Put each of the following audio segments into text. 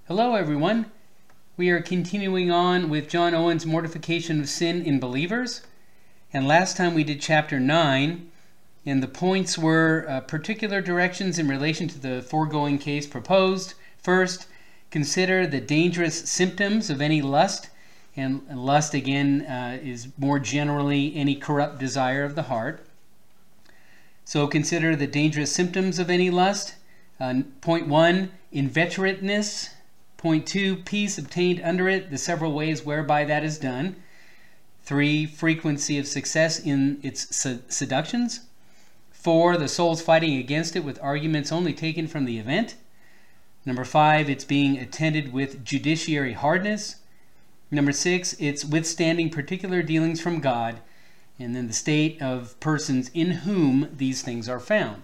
Hello everyone. We are continuing on with John Owen's Mortification of Sin in Believers. And last time we did chapter 9, and the points were particular directions in relation to the foregoing case proposed. First, consider the dangerous symptoms of any lust. And lust, again, is more generally any corrupt desire of the heart. So consider the dangerous symptoms of any lust. Point 1, inveterateness. Point 2, peace obtained under it, the several ways whereby that is done. 3, frequency of success in its seductions. 4, the soul's fighting against it with arguments only taken from the event. Number 5, it's being attended with judiciary hardness. Number 6, it's withstanding particular dealings from God. And then the state of persons in whom these things are found.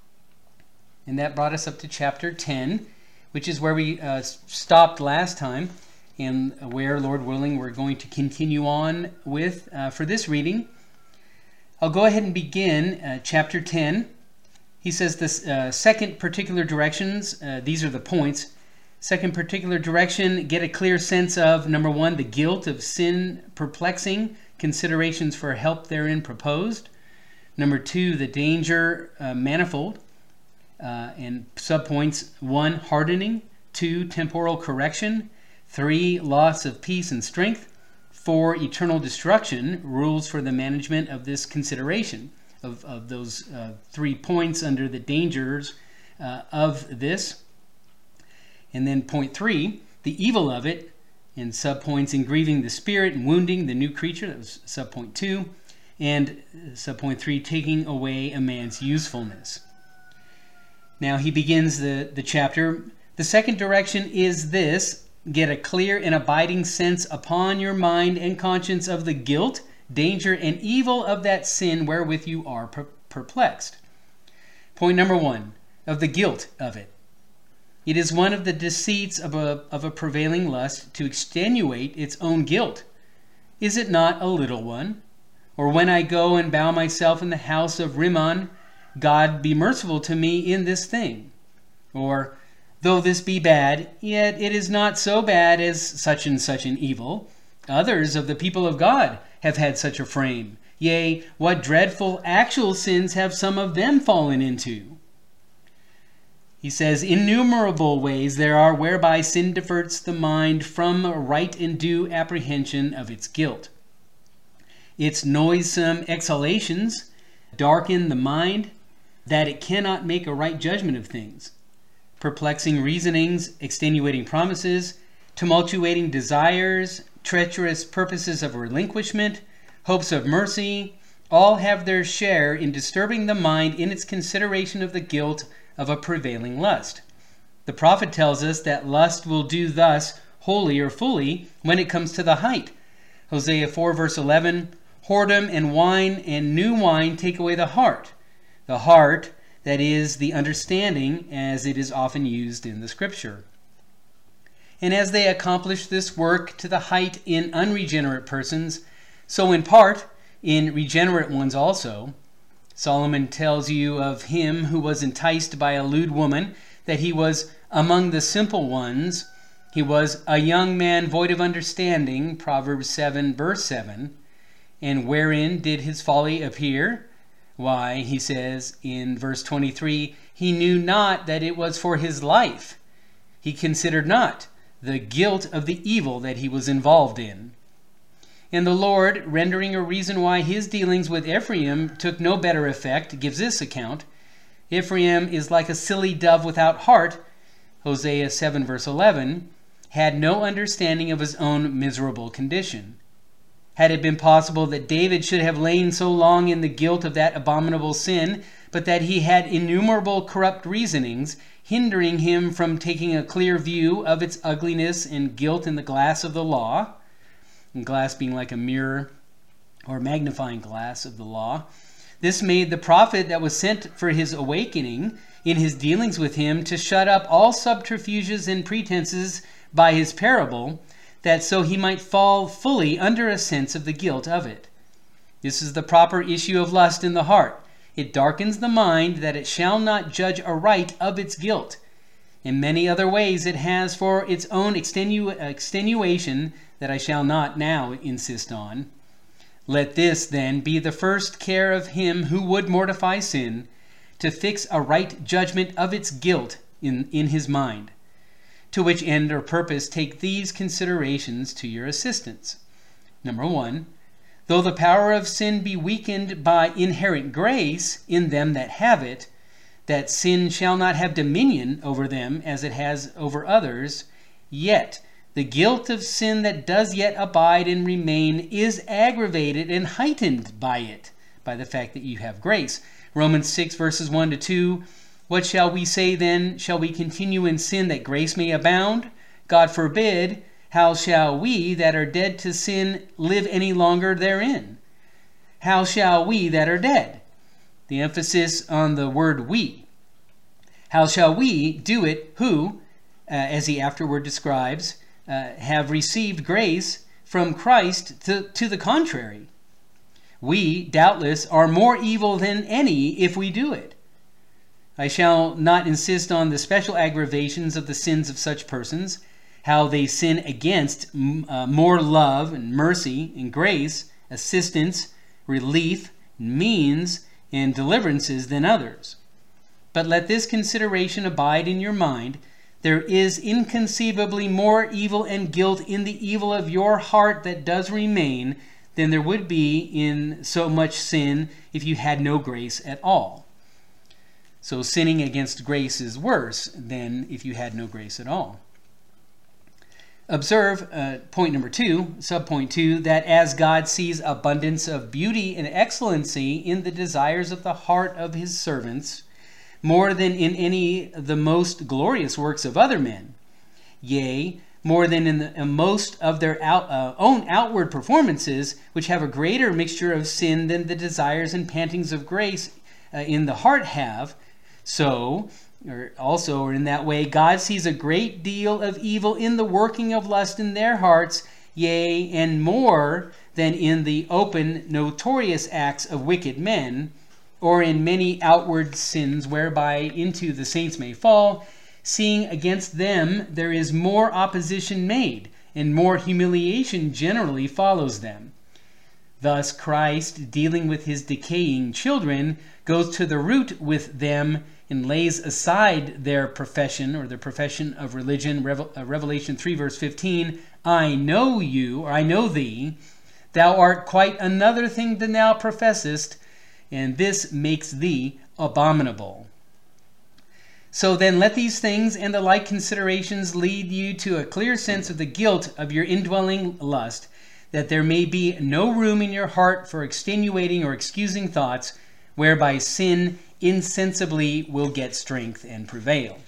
And that brought us up to chapter 10, which is where we stopped last time, and where, Lord willing, we're going to continue on with for this reading. I'll go ahead and begin chapter 10. He says this second particular directions, these are the points. Second particular direction, get a clear sense of, number 1, the guilt of sin perplexing, considerations for help therein proposed. Number 2, the danger manifold. And subpoints 1, hardening, 2, temporal correction, 3, loss of peace and strength, 4, eternal destruction, rules for the management of this consideration, of those 3 points under the dangers of this. And then point 3, the evil of it, and subpoints in grieving the spirit and wounding the new creature, that was subpoint 2, and subpoint 3, taking away a man's usefulness. Now he begins the chapter. The second direction is this: get a clear and abiding sense upon your mind and conscience of the guilt, danger, and evil of that sin wherewith you are perplexed. Point number 1, of the guilt of it. It is one of the deceits of a prevailing lust to extenuate its own guilt. Is it not a little one? Or when I go and bow myself in the house of Rimmon, God be merciful to me in this thing. Or, though this be bad, yet it is not so bad as such and such an evil. Others of the people of God have had such a frame. Yea, what dreadful actual sins have some of them fallen into? He says, innumerable ways there are whereby sin diverts the mind from a right and due apprehension of its guilt. Its noisome exhalations darken the mind, that it cannot make a right judgment of things. Perplexing reasonings, extenuating promises, tumultuating desires, treacherous purposes of relinquishment, hopes of mercy, all have their share in disturbing the mind in its consideration of the guilt of a prevailing lust. The prophet tells us that lust will do thus wholly or fully when it comes to the height. Hosea 4 verse 11, whoredom and wine and new wine take away the heart. The heart, that is, the understanding, as it is often used in the Scripture. And as they accomplish this work to the height in unregenerate persons, so in part in regenerate ones also. Solomon tells you of him who was enticed by a lewd woman, that he was among the simple ones. He was a young man void of understanding, Proverbs 7 verse 7. And wherein did his folly appear? Why, he says in verse 23, he knew not that it was for his life. He considered not the guilt of the evil that he was involved in. And the Lord, rendering a reason why his dealings with Ephraim took no better effect, gives this account. Ephraim is like a silly dove without heart, Hosea 7 verse 11, had no understanding of his own miserable condition. Had it been possible that David should have lain so long in the guilt of that abominable sin, but that he had innumerable corrupt reasonings, hindering him from taking a clear view of its ugliness and guilt in the glass of the law, and glass being like a mirror or magnifying glass of the law, this made the prophet that was sent for his awakening in his dealings with him to shut up all subterfuges and pretenses by his parable, that so he might fall fully under a sense of the guilt of it. This is the proper issue of lust in the heart. It darkens the mind that it shall not judge aright of its guilt. In many other ways it has for its own extenuation that I shall not now insist on. Let this, then, be the first care of him who would mortify sin, to fix a right judgment of its guilt in his mind. To which end or purpose take these considerations to your assistance. Number 1, though the power of sin be weakened by inherent grace in them that have it, that sin shall not have dominion over them as it has over others, yet the guilt of sin that does yet abide and remain is aggravated and heightened by it, by the fact that you have grace. Romans 6 verses 1 to 2, what shall we say then? Shall we continue in sin that grace may abound? God forbid. How shall we that are dead to sin live any longer therein? How shall we that are dead? The emphasis on the word we. How shall we do it who, as he afterward describes, have received grace from Christ to the contrary? We, doubtless, are more evil than any if we do it. I shall not insist on the special aggravations of the sins of such persons, how they sin against more love and mercy and grace, assistance, relief, means, and deliverances than others. But let this consideration abide in your mind. There is inconceivably more evil and guilt in the evil of your heart that does remain than there would be in so much sin if you had no grace at all. So sinning against grace is worse than if you had no grace at all. Observe, point number 2, subpoint 2, that as God sees abundance of beauty and excellency in the desires of the heart of his servants, more than in any the most glorious works of other men, yea, more than in most of their own outward performances, which have a greater mixture of sin than the desires and pantings of grace in the heart have, so, or in that way, God sees a great deal of evil in the working of lust in their hearts, yea, and more than in the open, notorious acts of wicked men, or in many outward sins whereby into the saints may fall, seeing against them there is more opposition made, and more humiliation generally follows them. Thus Christ, dealing with his decaying children, goes to the root with them and lays aside their profession, or the profession of religion. Revelation 3 verse 15, I know you, or I know thee, thou art quite another thing than thou professest, and this makes thee abominable. So then let these things and the like considerations lead you to a clear sense of the guilt of your indwelling lust, that there may be no room in your heart for extenuating or excusing thoughts, whereby sin insensibly will get strength and prevail.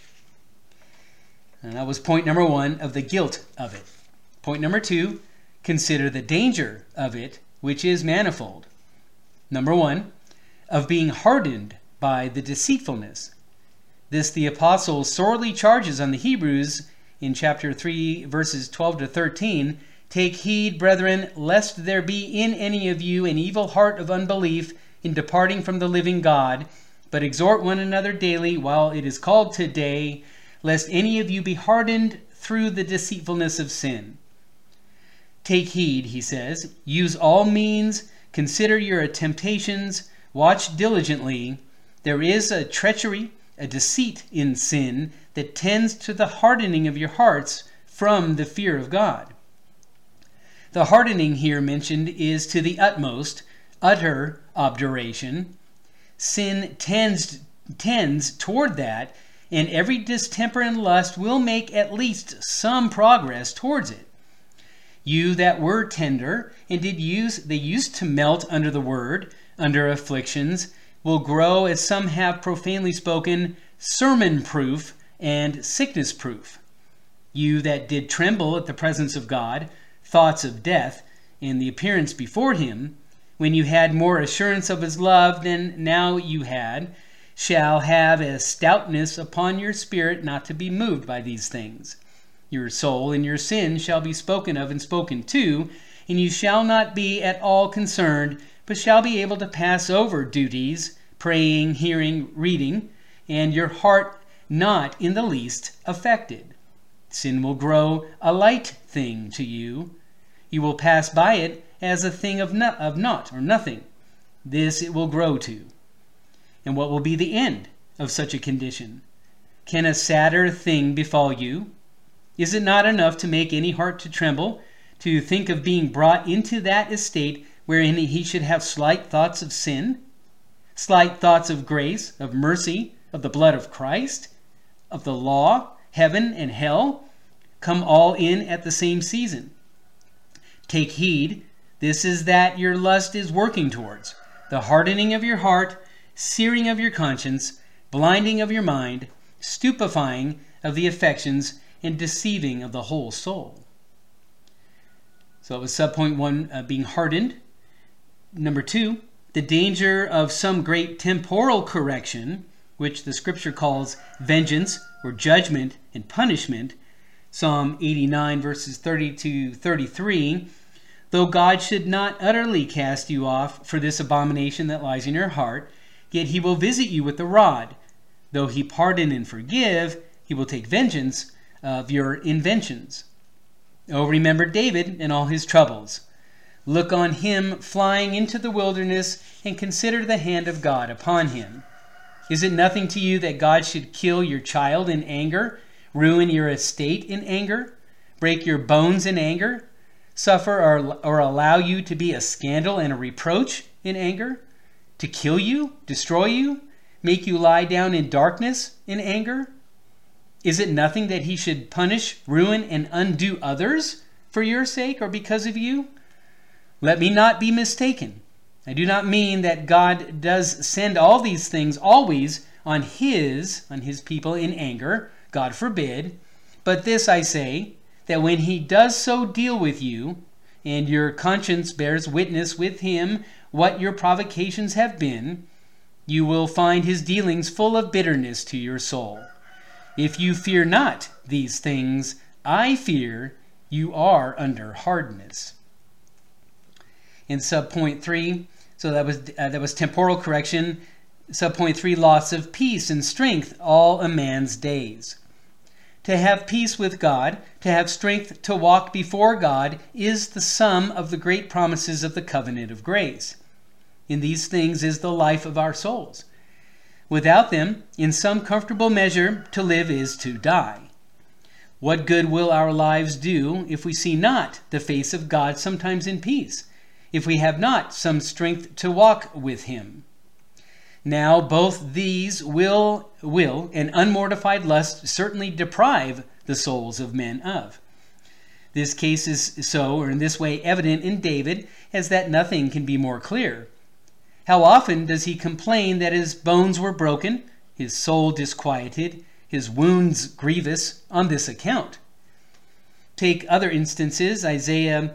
And that was point number 1 of the guilt of it. Point number 2, consider the danger of it, which is manifold. Number 1, of being hardened by the deceitfulness. This the apostle sorely charges on the Hebrews in chapter 3, verses 12 to 13. Take heed, brethren, lest there be in any of you an evil heart of unbelief in departing from the living God, but exhort one another daily while it is called today, lest any of you be hardened through the deceitfulness of sin. Take heed, he says, use all means, consider your temptations, watch diligently. There is a treachery, a deceit in sin that tends to the hardening of your hearts from the fear of God. The hardening here mentioned is to the utmost, utter obduration. Sin tends toward that, and every distemper and lust will make at least some progress towards it. You that were tender, and they used to melt under the word, under afflictions, will grow, as some have profanely spoken, sermon-proof and sickness-proof. You that did tremble at the presence of God, thoughts of death, and the appearance before him, when you had more assurance of his love than now you had, shall have a stoutness upon your spirit not to be moved by these things. Your soul and your sin shall be spoken of and spoken to, and you shall not be at all concerned, but shall be able to pass over duties, praying, hearing, reading, and your heart not in the least affected. Sin will grow a light thing to you. You will pass by it as a thing of naught or nothing. This it will grow to. And what will be the end of such a condition? Can a sadder thing befall you? Is it not enough to make any heart to tremble, to think of being brought into that estate wherein he should have slight thoughts of sin, slight thoughts of grace, of mercy, of the blood of Christ, of the law, heaven and hell, come all in at the same season? Take heed, this is that your lust is working towards, the hardening of your heart, searing of your conscience, blinding of your mind, stupefying of the affections, and deceiving of the whole soul. So it was subpoint 1, being hardened. Number 2, the danger of some great temporal correction, which the scripture calls vengeance or judgment and punishment. Psalm 89 verses 30 to 33. Though God should not utterly cast you off for this abomination that lies in your heart, yet he will visit you with the rod. Though he pardon and forgive, he will take vengeance of your inventions. Oh, remember David and all his troubles. Look on him flying into the wilderness and consider the hand of God upon him. Is it nothing to you that God should kill your child in anger, ruin your estate in anger, break your bones in anger, suffer or allow you to be a scandal and a reproach in anger, to kill you, destroy you, make you lie down in darkness in anger? Is it nothing that he should punish, ruin, and undo others for your sake or because of you? Let me not be mistaken. I do not mean that God does send all these things always on his people in anger, God forbid. But this I say, that when he does so deal with you, and your conscience bears witness with him what your provocations have been, you will find his dealings full of bitterness to your soul. If you fear not these things, I fear you are under hardness. In subpoint 3, so that was temporal correction. Subpoint 3, loss of peace and strength all a man's days. To have peace with God, to have strength to walk before God, is the sum of the great promises of the covenant of grace. In these things is the life of our souls. Without them, in some comfortable measure, to live is to die. What good will our lives do if we see not the face of God sometimes in peace, if we have not some strength to walk with him? Now both these will and unmortified lust certainly deprive the souls of men of. This case is so, or in this way, evident in David, as that nothing can be more clear. How often does he complain that his bones were broken, his soul disquieted, his wounds grievous on this account? Take other instances, Isaiah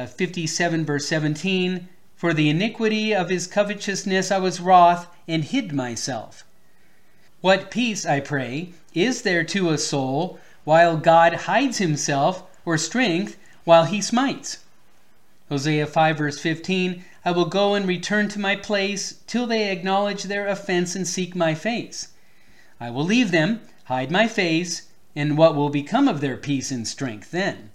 57 verse 17, for the iniquity of his covetousness I was wroth and hid myself. What peace, I pray, is there to a soul while God hides himself, or strength while he smites? Hosea 5 verse 15, I will go and return to my place till they acknowledge their offense and seek my face. I will leave them, hide my face, and what will become of their peace and strength then?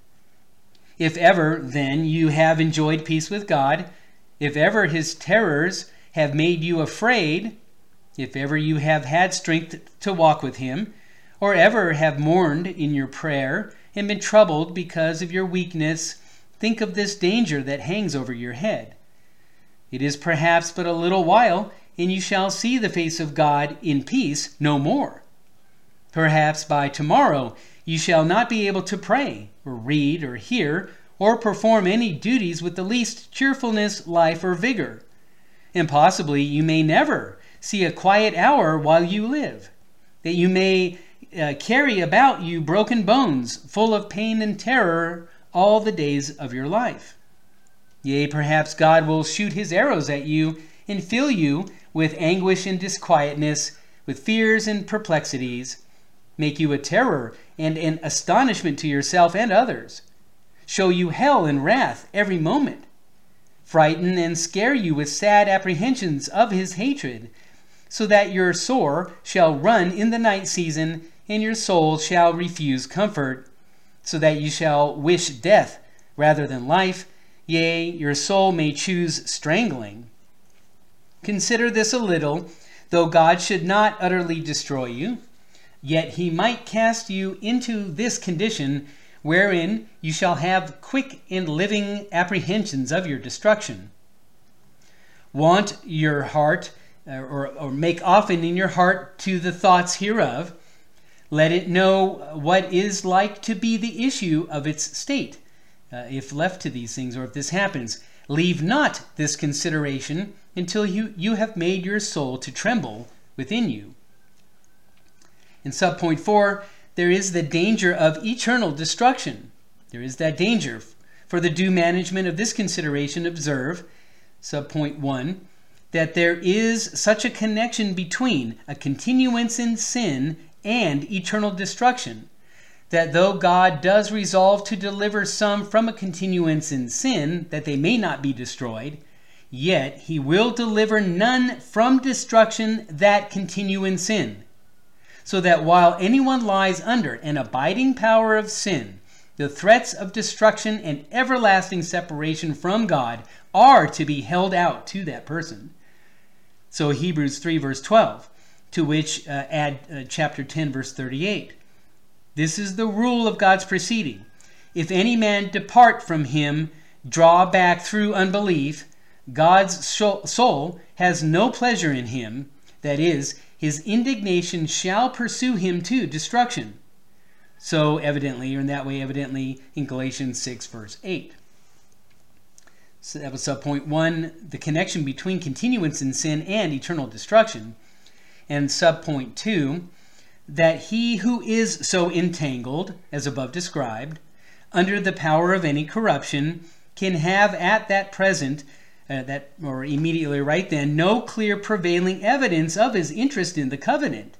If ever, then, you have enjoyed peace with God, if ever his terrors have made you afraid, if ever you have had strength to walk with him, or ever have mourned in your prayer and been troubled because of your weakness, think of this danger that hangs over your head. It is perhaps but a little while, and you shall see the face of God in peace no more. Perhaps by tomorrow you shall not be able to pray, or read, or hear, or perform any duties with the least cheerfulness, life, or vigor. And possibly you may never see a quiet hour while you live, that you may carry about you broken bones, full of pain and terror all the days of your life. Yea, perhaps God will shoot his arrows at you and fill you with anguish and disquietness, with fears and perplexities, make you a terror and an astonishment to yourself and others, show you hell and wrath every moment, frighten and scare you with sad apprehensions of his hatred, so that your sore shall run in the night season, and your soul shall refuse comfort, so that you shall wish death rather than life, yea, your soul may choose strangling. Consider this a little, though God should not utterly destroy you, yet he might cast you into this condition, wherein you shall have quick and living apprehensions of your destruction. Want your heart, or make often in your heart to the thoughts hereof. Let it know what is like to be the issue of its state, if left to these things, or if this happens. Leave not this consideration until you have made your soul to tremble within you. In subpoint 4, there is the danger of eternal destruction. There is that danger. For the due management of this consideration, observe, subpoint 1, that there is such a connection between a continuance in sin and eternal destruction, that though God does resolve to deliver some from a continuance in sin, that they may not be destroyed, yet he will deliver none from destruction that continue in sin. So that while anyone lies under an abiding power of sin, the threats of destruction and everlasting separation from God are to be held out to that person. So Hebrews 3 verse 12, to which add chapter 10 verse 38. This is the rule of God's proceeding. If any man depart from him, draw back through unbelief, God's soul has no pleasure in him, that is, his indignation shall pursue him to destruction. So evidently, or in that way evidently, in Galatians 6 verse 8. So that was subpoint 1, the connection between continuance in sin and eternal destruction. And subpoint 2, that he who is so entangled, as above described, under the power of any corruption, can have at that present, or immediately right then, no clear prevailing evidence of his interest in the covenant,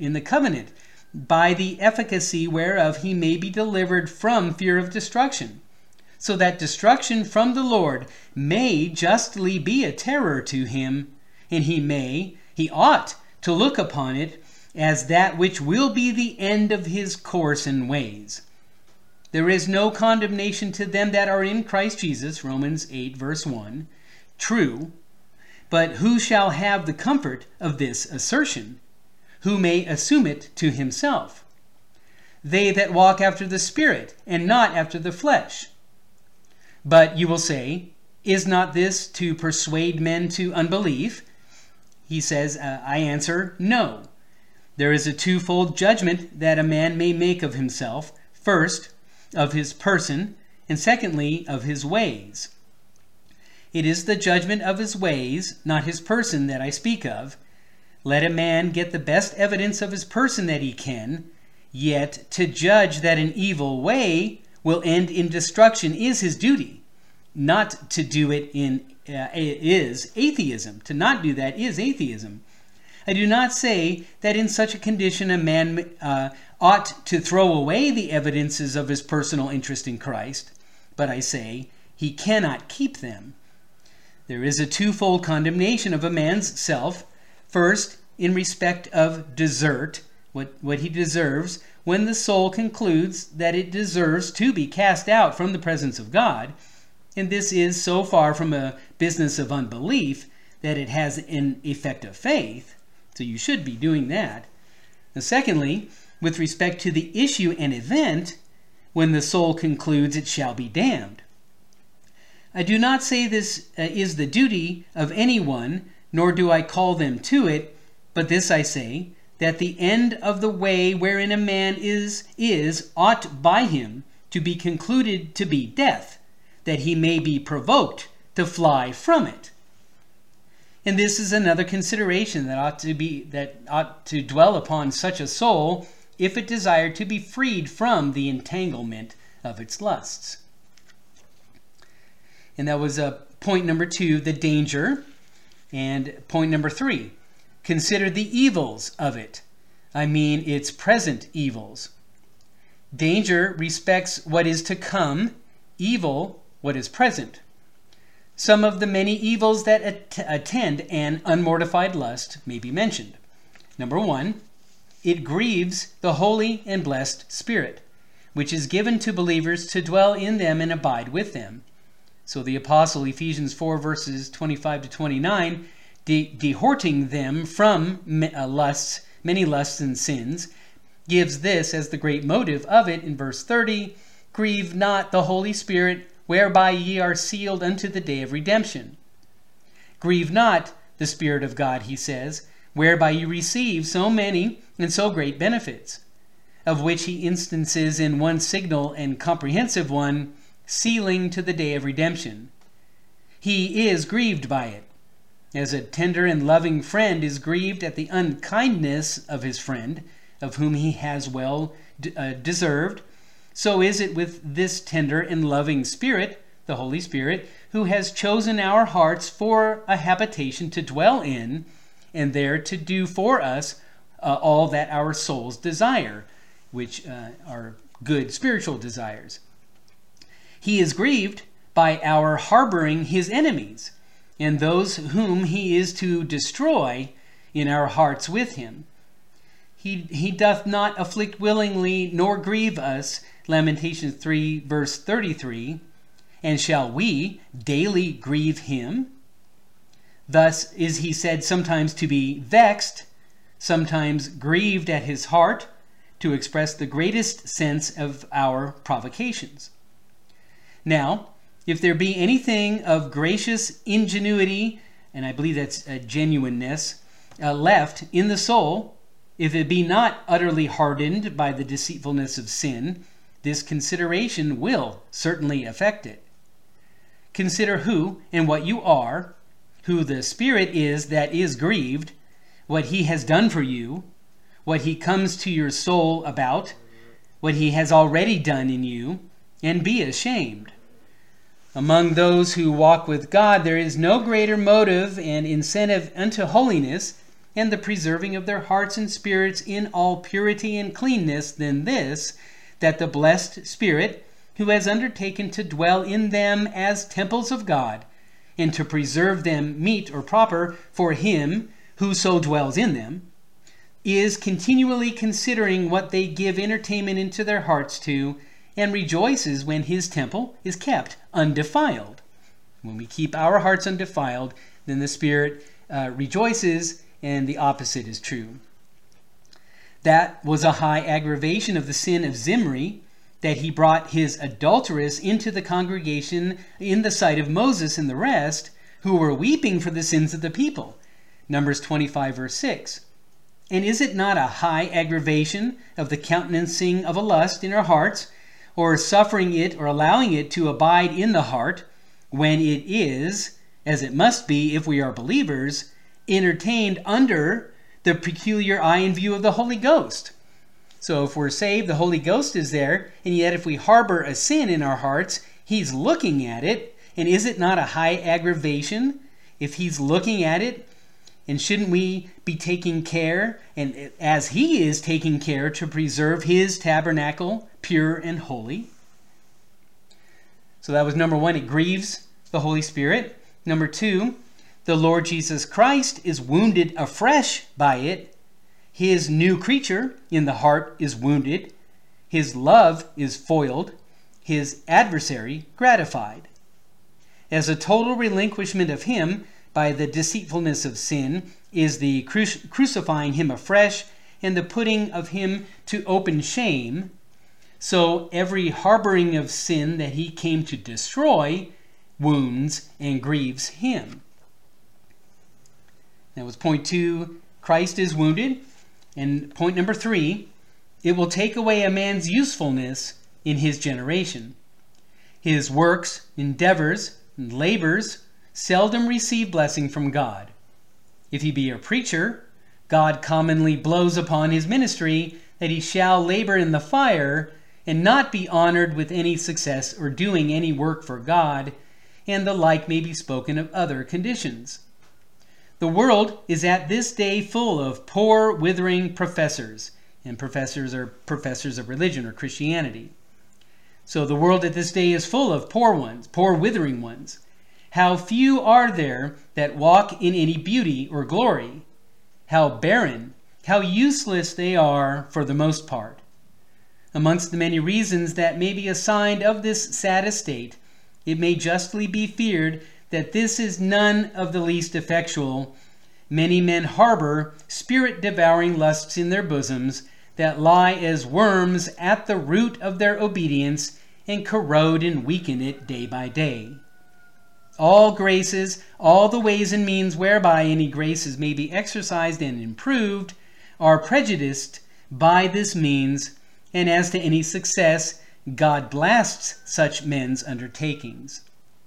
by the efficacy whereof he may be delivered from fear of destruction, so that destruction from the Lord may justly be a terror to him, and he ought to look upon it as that which will be the end of his course and ways. There is no condemnation to them that are in Christ Jesus, Romans 8 verse 1, true, but who shall have the comfort of this assertion? Who may assume it to himself? They that walk after the Spirit, and not after the flesh. But you will say, is not this to persuade men to unbelief? He says, I answer, no. There is a twofold judgment that a man may make of himself. First, of his person, and secondly, of his ways. It is the judgment of his ways, not his person, that I speak of. Let a man get the best evidence of his person that he can, yet to judge that an evil way will end in destruction is his duty. Not to do it is atheism. To not do that is atheism. I do not say that in such a condition a man ought to throw away the evidences of his personal interest in Christ, but I say he cannot keep them. There is a twofold condemnation of a man's self. First, in respect of desert, what he deserves, when the soul concludes that it deserves to be cast out from the presence of God, and this is so far from a business of unbelief that it has an effect of faith, so you should be doing that. And secondly, with respect to the issue and event, when the soul concludes it shall be damned. I do not say this is the duty of anyone, nor do I call them to it, but this I say, that the end of the way wherein a man is ought by him to be concluded to be death, that he may be provoked to fly from it. And this is another consideration that ought to dwell upon such a soul if it desired to be freed from the entanglement of its lusts. And that was point number 2, the danger. And point number 3, consider the evils of it. I mean its present evils. Danger respects what is to come, evil what is present. some of the many evils that attend an unmortified lust may be mentioned. Number 1, it grieves the Holy and Blessed Spirit, which is given to believers to dwell in them and abide with them. So the apostle, Ephesians 4, verses 25 to 29, dehorting them from many lusts and sins, gives this as the great motive of it in verse 30, grieve not the Holy Spirit, whereby ye are sealed unto the day of redemption. Grieve not the Spirit of God, he says, whereby you receive so many and so great benefits, of which he instances in one signal and comprehensive one, sealing to the day of redemption. He is grieved by it, as a tender and loving friend is grieved at the unkindness of his friend, of whom he has well deserved. So is it with this tender and loving Spirit, the Holy Spirit, who has chosen our hearts for a habitation to dwell in, and there to do for us all that our souls desire, which are good spiritual desires. He is grieved by our harboring his enemies, and those whom he is to destroy in our hearts with him. He doth not afflict willingly, nor grieve us, Lamentations 3, verse 33, and shall we daily grieve him? Thus is he said sometimes to be vexed, sometimes grieved at his heart, to express the greatest sense of our provocations. Now, if there be anything of gracious ingenuity, and I believe that's genuineness, left in the soul, if it be not utterly hardened by the deceitfulness of sin, this consideration will certainly affect it. Consider who and what you are, who the Spirit is that is grieved, what he has done for you, what he comes to your soul about, what he has already done in you, and be ashamed. Among those who walk with God, there is no greater motive and incentive unto holiness and the preserving of their hearts and spirits in all purity and cleanness than this, that the blessed Spirit, who has undertaken to dwell in them as temples of God, and to preserve them meet or proper for him who so dwells in them, is continually considering what they give entertainment into their hearts to, and rejoices when his temple is kept undefiled. When we keep our hearts undefiled, then the Spirit rejoices, and the opposite is true. That was a high aggravation of the sin of Zimri, that he brought his adulteress into the congregation in the sight of Moses and the rest, who were weeping for the sins of the people. Numbers 25, verse 6. And is it not a high aggravation of the countenancing of a lust in our hearts, or suffering it or allowing it to abide in the heart, when it is, as it must be if we are believers, entertained under the peculiar eye and view of the Holy Ghost? So if we're saved, the Holy Ghost is there, and yet if we harbor a sin in our hearts, he's looking at it. And is it not a high aggravation if he's looking at it? And shouldn't we be taking care, and as he is taking care, to preserve his tabernacle pure and holy? So that was number 1, it grieves the Holy Spirit. Number 2, the Lord Jesus Christ is wounded afresh by it. His new creature in the heart is wounded. His love is foiled. His adversary gratified. As a total relinquishment of him by the deceitfulness of sin is the crucifying him afresh and the putting of him to open shame, so every harboring of sin that he came to destroy wounds and grieves him. That was point 2, Christ is wounded. And point number 3, it will take away a man's usefulness in his generation. His works, endeavors, and labors seldom receive blessing from God. If he be a preacher, God commonly blows upon his ministry that he shall labor in the fire and not be honored with any success or doing any work for God, and the like may be spoken of other conditions. The world is at this day full of poor, withering professors, and professors are professors of religion or Christianity. So the world at this day is full of poor ones, poor, withering ones, How few are there that walk in any beauty or glory? How barren, how useless they are for the most part. Amongst the many reasons that may be assigned of this sad estate, it may justly be feared that this is none of the least effectual. Many men harbor spirit-devouring lusts in their bosoms that lie as worms at the root of their obedience and corrode and weaken it day by day. All graces, all the ways and means whereby any graces may be exercised and improved, are prejudiced by this means, and as to any success, God blasts such men's undertakings.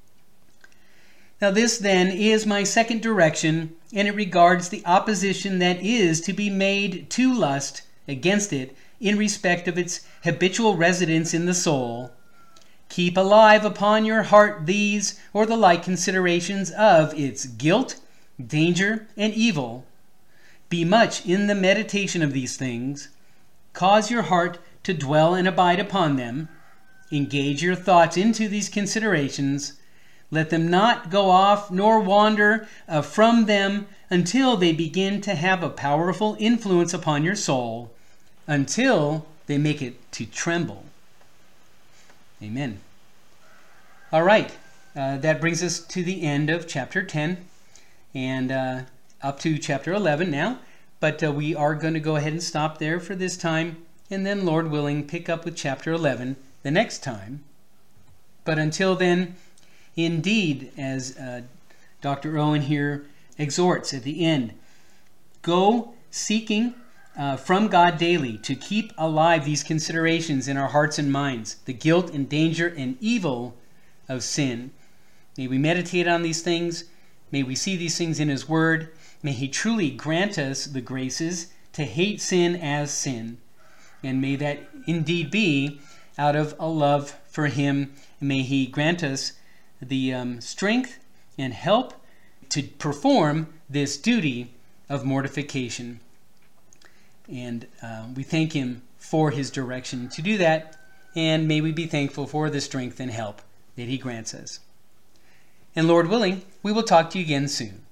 Now this then is my second direction, and it regards the opposition that is to be made to lust against it in respect of its habitual residence in the soul. Keep alive upon your heart these or the like considerations of its guilt, danger, and evil. Be much in the meditation of these things. Cause your heart to dwell and abide upon them. Engage your thoughts into these considerations. Let them not go off nor wander from them until they begin to have a powerful influence upon your soul, until they make it to tremble. Amen. All right, that brings us to the end of chapter 10 and up to chapter 11 now. But we are going to go ahead and stop there for this time, and then, Lord willing, pick up with chapter 11 the next time. But until then, indeed, as Dr. Owen here exhorts at the end, go seeking from God daily to keep alive these considerations in our hearts and minds, the guilt and danger and evil of sin. May we meditate on these things. May we see these things in His Word. May He truly grant us the graces to hate sin as sin. And may that indeed be out of a love for Him. May He grant us the strength and help to perform this duty of mortification. And we thank Him for His direction to do that, and may we be thankful for the strength and help that He grants us. And Lord willing, we will talk to you again soon.